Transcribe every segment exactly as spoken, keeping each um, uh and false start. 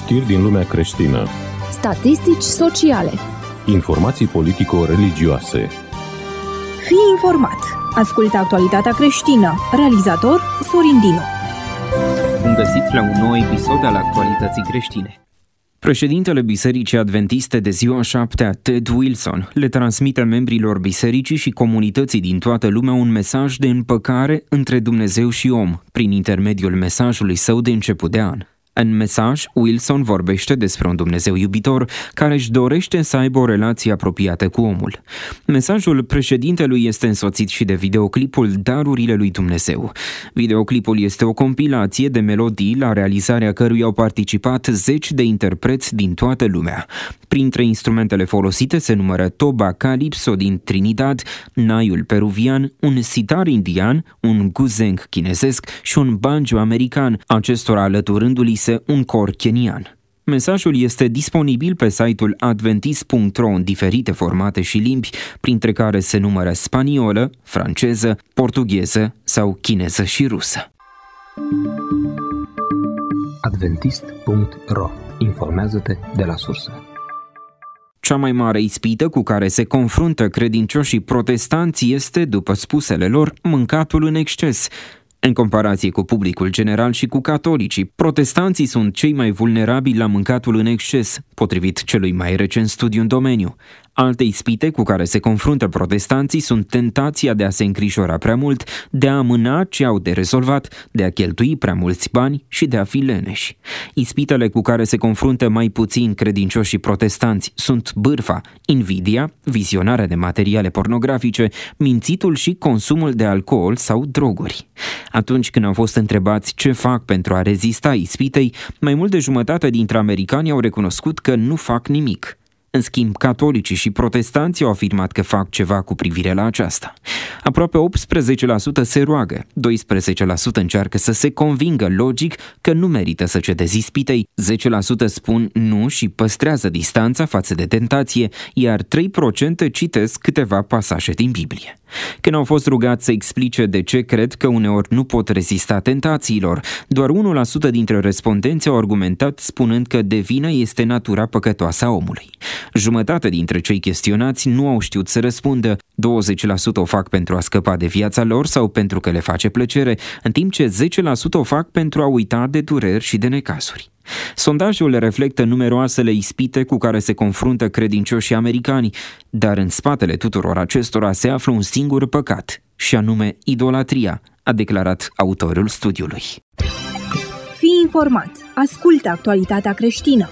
Știri din lumea creștină. Statistici sociale. Informații politico-religioase. Fii informat. Ascultă actualitatea creștină. Realizator Sorin Dinu. Bun găsit la un nou episod al actualității creștine. Președintele Bisericii Adventiste de ziua șaptea, Ted Wilson, le transmite membrilor bisericii și comunității din toată lumea un mesaj de împăcare între Dumnezeu și om, prin intermediul mesajului său de început de an. În mesaj, Wilson vorbește despre un Dumnezeu iubitor care își dorește să aibă o relație apropiată cu omul. Mesajul președintelui este însoțit și de videoclipul Darurile lui Dumnezeu. Videoclipul este o compilație de melodii la realizarea căruia au participat zeci de interpreți din toată lumea. Printre instrumentele folosite se numără toba calypso din Trinidad, naiul peruvian, un sitar indian, un guzeng chinezesc și un banjo american, acestora alăturându-li se un cor kenian. Mesajul este disponibil pe site-ul adventist punct ro în diferite formate și limbi, printre care se numără spaniolă, franceză, portugheză sau chineză și rusă. adventist punct ro. Informează-te de la sursă. Cea mai mare ispită cu care se confruntă credincioșii protestanți este, după spusele lor, mâncatul în exces. În comparație cu publicul general și cu catolicii, protestanții sunt cei mai vulnerabili la mâncatul în exces, potrivit celui mai recent studiu în domeniu. Alte ispite cu care se confruntă protestanții sunt tentația de a se îngrijora prea mult, de a amâna ce au de rezolvat, de a cheltui prea mulți bani și de a fi leneși. Ispitele cu care se confruntă mai puțin credincioșii protestanți sunt bârfa, invidia, vizionarea de materiale pornografice, mințitul și consumul de alcool sau droguri. Atunci când au fost întrebați ce fac pentru a rezista ispitei, mai mult de jumătate dintre americani au recunoscut că nu fac nimic. În schimb, catolicii și protestanții au afirmat că fac ceva cu privire la aceasta. Aproape optsprezece la sută se roagă, doisprezece la sută încearcă să se convingă logic că nu merită să cedezi ispitei, zece la sută spun nu și păstrează distanța față de tentație, iar trei la sută citesc câteva pasaje din Biblie. Când au fost rugați să explice de ce cred că uneori nu pot rezista tentațiilor, doar unu la sută dintre respondenți au argumentat spunând că de vină este natura păcătoasă a omului. Jumătate dintre cei chestionați nu au știut să răspundă, douăzeci la sută o fac pentru a scăpa de viața lor sau pentru că le face plăcere, în timp ce zece la sută o fac pentru a uita de dureri și de necazuri. Sondajul reflectă numeroasele ispite cu care se confruntă credincioșii americani, dar în spatele tuturor acestora se află un singur păcat, și anume idolatria, a declarat autorul studiului. Fii informat. Ascultă actualitatea creștină.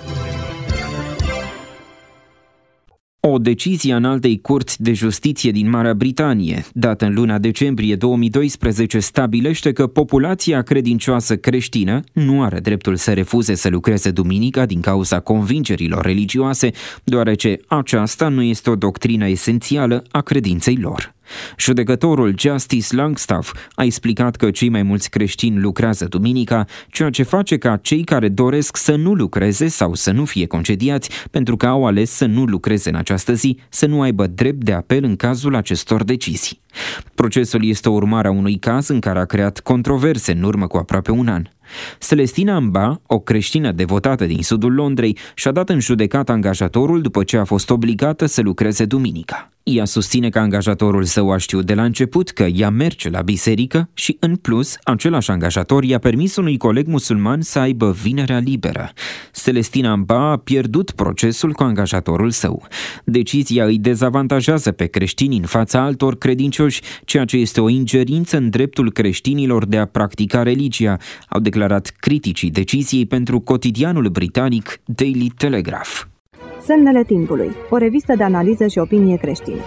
O decizie a Înaltei Curți de Justiție din Marea Britanie, dată în luna decembrie două mii doisprezece, stabilește că populația credincioasă creștină nu are dreptul să refuze să lucreze duminica din cauza convingerilor religioase, deoarece aceasta nu este o doctrină esențială a credinței lor. Judecătorul Justice Langstaff a explicat că cei mai mulți creștini lucrează duminica, ceea ce face ca cei care doresc să nu lucreze sau să nu fie concediați pentru că au ales să nu lucreze în această zi, să nu aibă drept de apel în cazul acestor decizii. Procesul este o urmare a unui caz în care a creat controverse în urmă cu aproape un an. Celestina Amba, o creștină devotată din sudul Londrei, și-a dat în judecată angajatorul după ce a fost obligată să lucreze duminica. Ea susține că angajatorul său a știut de la început că ea merge la biserică și, în plus, același angajator i-a permis unui coleg musulman să aibă vinerea liberă. Celestina Amba a pierdut procesul cu angajatorul său. Decizia îi dezavantajează pe creștini în fața altor credincioși, ceea ce este o ingerință în dreptul creștinilor de a practica religia, au declarat criticii deciziei pentru cotidianul britanic Daily Telegraph. Semnele timpului, o revistă de analiză și opinie creștină.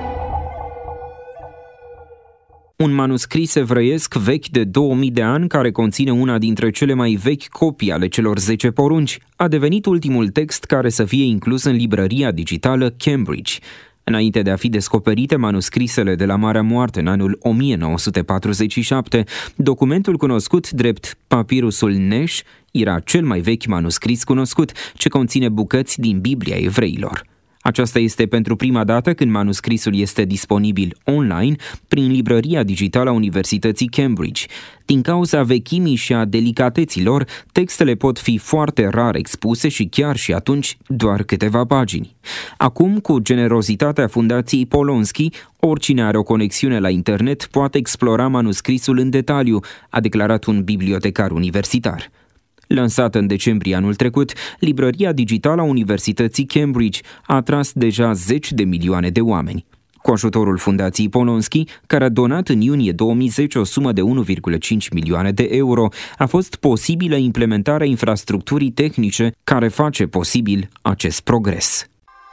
Un manuscris evreiesc vechi de două mii de ani, care conține una dintre cele mai vechi copii ale celor zece porunci, a devenit ultimul text care să fie inclus în librăria digitală Cambridge. Înainte de a fi descoperite manuscrisele de la Marea Moarte în anul o mie nouă sute patruzeci și șapte, documentul cunoscut drept Papirusul Nesh era cel mai vechi manuscris cunoscut, ce conține bucăți din Biblia evreilor. Aceasta este pentru prima dată când manuscrisul este disponibil online prin librăria digitală a Universității Cambridge. Din cauza vechimii și a delicateților, textele pot fi foarte rar expuse și chiar și atunci doar câteva pagini. Acum, cu generozitatea Fundației Polonsky, oricine are o conexiune la internet poate explora manuscrisul în detaliu, a declarat un bibliotecar universitar. Lansată în decembrie anul trecut, librăria digitală a Universității Cambridge a atras deja zeci de milioane de oameni. Cu ajutorul Fundației Polonsky, care a donat în iunie două mii zece o sumă de unu virgulă cinci milioane de euro, a fost posibilă implementarea infrastructurii tehnice care face posibil acest progres.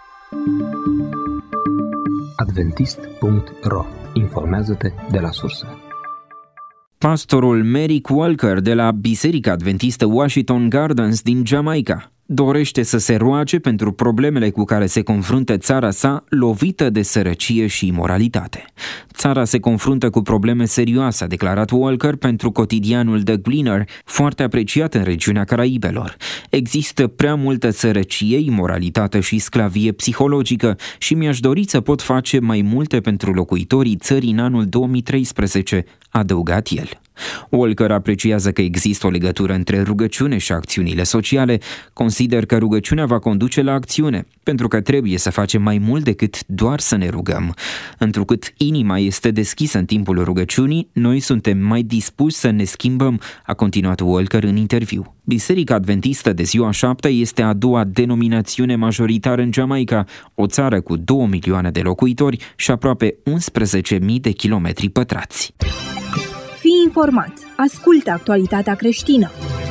adventist punct ro. Informează-te de la sursă. Pastorul Merrick Walker de la Biserica Adventistă Washington Gardens din Jamaica dorește să se roage pentru problemele cu care se confruntă țara sa, lovită de sărăcie și imoralitate. Țara se confruntă cu probleme serioase, a declarat Walker pentru cotidianul The Gleaner, foarte apreciat în regiunea Caraibelor. Există prea multă sărăcie, imoralitate și sclavie psihologică și mi-aș dori să pot face mai multe pentru locuitorii țării în anul două mii treisprezece, a adăugat el. Walker apreciază că există o legătură între rugăciune și acțiunile sociale. Consider că rugăciunea va conduce la acțiune, pentru că trebuie să facem mai mult decât doar să ne rugăm. Întrucât inima este deschisă în timpul rugăciunii, noi suntem mai dispuși să ne schimbăm, a continuat Walker în interviu. Biserica Adventistă de Ziua Șaptea este a doua denominațiune majoritară în Jamaica, o țară cu două milioane de locuitori și aproape unsprezece mii de kilometri pătrați. Fii informat. Ascultă actualitatea creștină.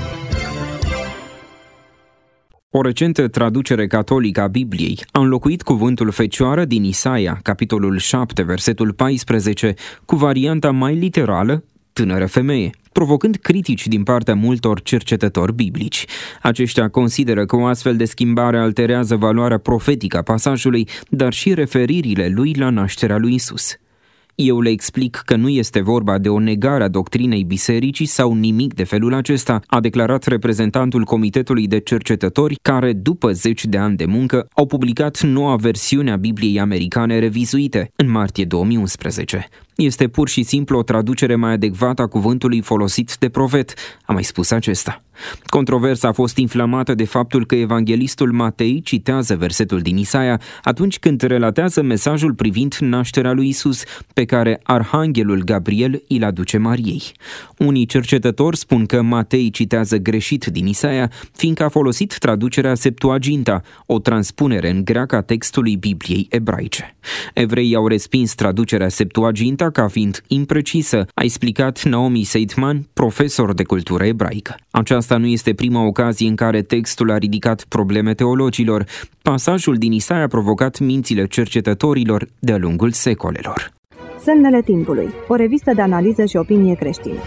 O recentă traducere catolică a Bibliei a înlocuit cuvântul fecioară din Isaia, capitolul șapte, versetul paisprezece, cu varianta mai literală, tânără femeie, provocând critici din partea multor cercetători biblici. Aceștia consideră că o astfel de schimbare alterează valoarea profetică a pasajului, dar și referirile lui la nașterea lui Isus. Eu le explic că nu este vorba de o negare a doctrinei bisericii sau nimic de felul acesta, a declarat reprezentantul Comitetului de Cercetători, care, după zeci de ani de muncă, au publicat noua versiune a Bibliei americane revizuite, în martie două mii unsprezece. Este pur și simplu o traducere mai adecvată a cuvântului folosit de profet, a mai spus acesta. Controversa a fost inflamată de faptul că evanghelistul Matei citează versetul din Isaia atunci când relatează mesajul privind nașterea lui Isus, pe care arhanghelul Gabriel îl aduce Mariei. Unii cercetători spun că Matei citează greșit din Isaia, fiindcă a folosit traducerea Septuaginta, o transpunere în greacă a textului Bibliei ebraice. Evreii au respins traducerea Septuaginta ca fiind imprecisă, a explicat Naomi Seidman, profesor de cultură ebraică. Aceasta nu este prima ocazie în care textul a ridicat probleme teologilor. Pasajul din Isaia a provocat mințile cercetătorilor de-a lungul secolelor. Semnele timpului. O revistă de analiză și opinie creștină.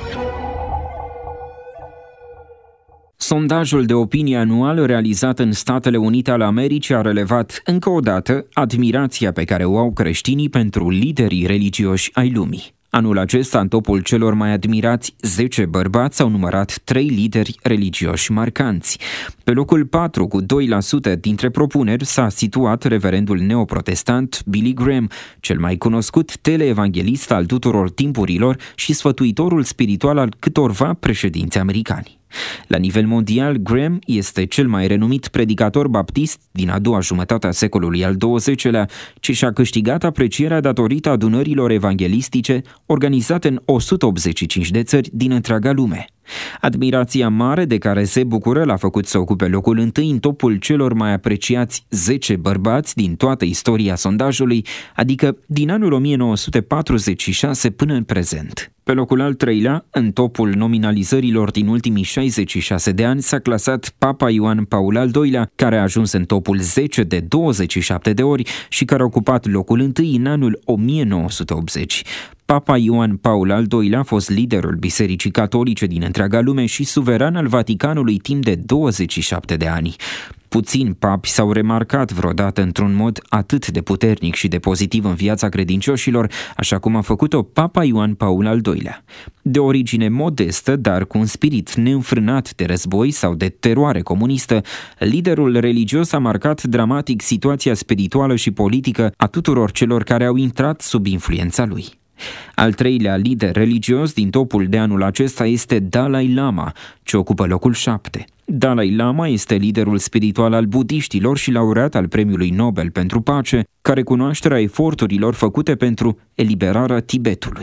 Sondajul de opinie anual realizat în Statele Unite ale Americii a relevat încă o dată admirația pe care o au creștinii pentru liderii religioși ai lumii. Anul acesta, în topul celor mai admirați zece bărbați, au numărat trei lideri religioși marcanți. Pe locul patru, cu doi la sută dintre propuneri, s-a situat reverendul neoprotestant Billy Graham, cel mai cunoscut teleevanghelist al tuturor timpurilor și sfătuitorul spiritual al câtorva președinți americani. La nivel mondial, Graham este cel mai renumit predicator baptist din a doua jumătate a secolului al douăzecelea, ce și-a câștigat aprecierea datorită adunărilor evanghelistice organizate în o sută optzeci și cinci de țări din întreaga lume. Admirația mare de care se bucură l-a făcut să ocupe locul întâi în topul celor mai apreciați zece bărbați din toată istoria sondajului, adică din anul o mie nouă sute patruzeci și șase până în prezent. Pe locul al treilea, în topul nominalizărilor din ultimii șaizeci și șase de ani, s-a clasat Papa Ioan Paul al doilea, care a ajuns în topul zece de douăzeci și șapte de ori și care a ocupat locul întâi în anul o mie nouă sute optzeci. Papa Ioan Paul al doilea a fost liderul Bisericii Catolice din întreaga lume și suveran al Vaticanului timp de douăzeci și șapte de ani. Puțini papi s-au remarcat vreodată într-un mod atât de puternic și de pozitiv în viața credincioșilor, așa cum a făcut-o Papa Ioan Paul al doilea. De origine modestă, dar cu un spirit neînfrânat de război sau de teroare comunistă, liderul religios a marcat dramatic situația spirituală și politică a tuturor celor care au intrat sub influența lui. Al treilea lider religios din topul de anul acesta este Dalai Lama, ce ocupă locul șapte. Dalai Lama este liderul spiritual al budiștilor și laureat al Premiului Nobel pentru Pace, ca recunoașterea eforturilor făcute pentru eliberarea Tibetului.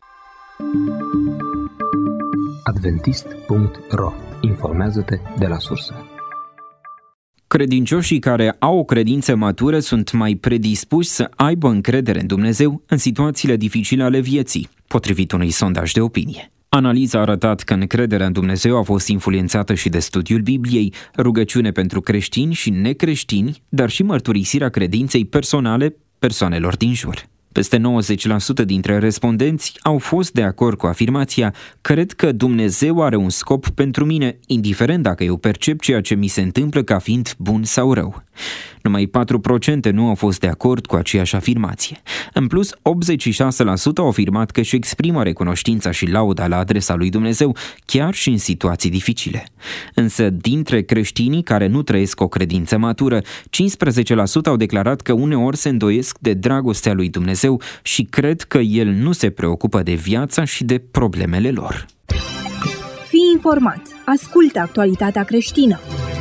adventist punct ro. Informează-te de la sursă. Credincioșii care au o credință matură sunt mai predispuși să aibă încredere în Dumnezeu în situațiile dificile ale vieții, potrivit unui sondaj de opinie. Analiza a arătat că încrederea în Dumnezeu a fost influențată și de studiul Bibliei, rugăciune pentru creștini și necreștini, dar și mărturisirea credinței personale persoanelor din jur. Peste nouăzeci la sută dintre respondenți au fost de acord cu afirmația: cred că Dumnezeu are un scop pentru mine, indiferent dacă eu percep ceea ce mi se întâmplă ca fiind bun sau rău. Numai patru la sută nu au fost de acord cu aceeași afirmație. În plus, optzeci și șase la sută au afirmat că își exprimă recunoștința și lauda la adresa lui Dumnezeu, chiar și în situații dificile. Însă, dintre creștinii care nu trăiesc o credință matură, cincisprezece la sută au declarat că uneori se îndoiesc de dragostea lui Dumnezeu și cred că El nu se preocupă de viața și de problemele lor. Fii informat. Ascultă actualitatea creștină.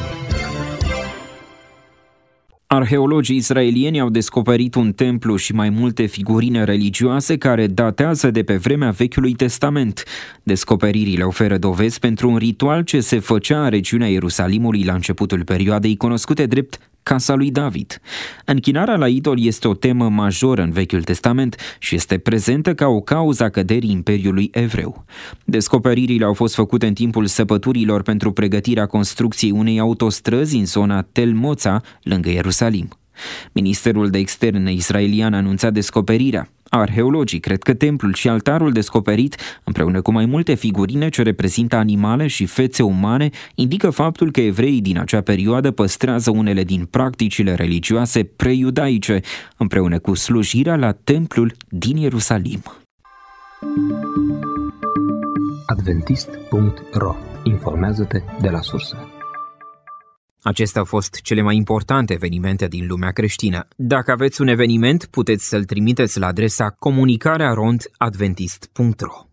Arheologii israelieni au descoperit un templu și mai multe figurine religioase care datează de pe vremea Vechiului Testament. Descoperirile oferă dovezi pentru un ritual ce se făcea în regiunea Ierusalimului la începutul perioadei cunoscute drept Casa lui David. Închinarea la idol este o temă majoră în Vechiul Testament și este prezentă ca o cauză a căderii Imperiului Evreu. Descoperirile au fost făcute în timpul săpăturilor pentru pregătirea construcției unei autostrăzi în zona Tel Moța, lângă Ierusalim. Ministerul de Externe israelian a anunțat descoperirea. Arheologii cred că templul și altarul descoperit, împreună cu mai multe figurine ce reprezintă animale și fețe umane, indică faptul că evreii din acea perioadă păstrează unele din practicile religioase preiudaice, împreună cu slujirea la templul din Ierusalim. adventist punct ro. Informează-te de la sursă. Acestea au fost cele mai importante evenimente din lumea creștină. Dacă aveți un eveniment, puteți să-l trimiteți la adresa comunicare arond adventist punct ro.